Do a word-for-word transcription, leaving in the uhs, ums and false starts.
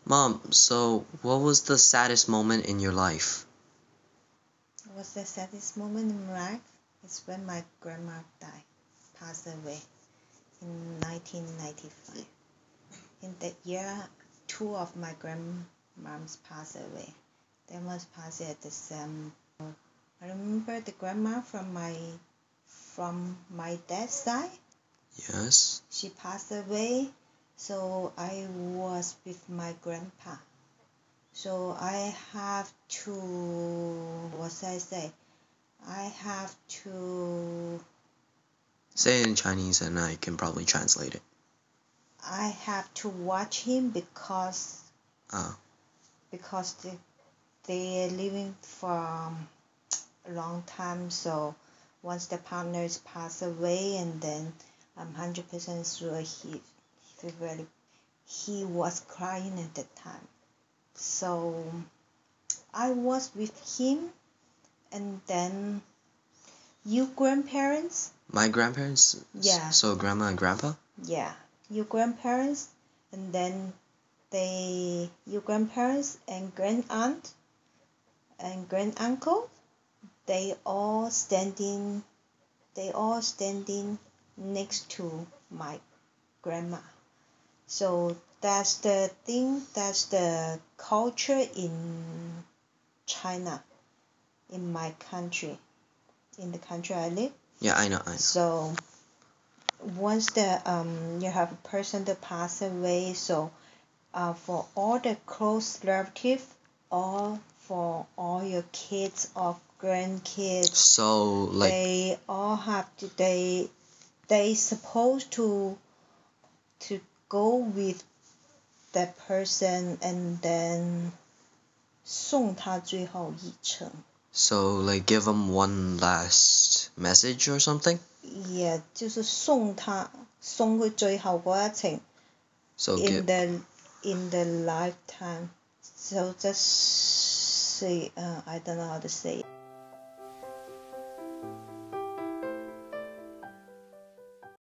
Mom, so what was the saddest moment in your life? What's the saddest moment in my life? It's when my grandma died, passed away in nineteen ninety-five. In that year, two of my grandmoms passed away. They must pass at the same. I remember the grandma from my from my dad's side. Yes. She passed away, so I was with my grandpa. So I have to, what should I say? I have to, Say it in Chinese and I can probably translate it. I have to watch him because, Ah. because they, they're living for a long time. So once the partners pass away, and then I'm one hundred percent sure he, he really, he was crying at that time. So I was with him, and then you grandparents? My grandparents? Yeah. So grandma and grandpa? Yeah, your grandparents, and then they, your grandparents and grand aunt and grand uncle, they all standing, they all standing next to my grandma. So that's the thing, that's the culture in China, in my country, in the country I live. Yeah, I know, I know. So once the um you have a person that pass away, so uh, for all the close relative, or for all your kids or grandkids, So like they all have to, they they supposed to to go with that person and then 送他最后一程. So like give them one last message or something? Yeah, 就是送他送佢最後嗰一程 So in give, the in the lifetime. So just say uh, I don't know how to say it.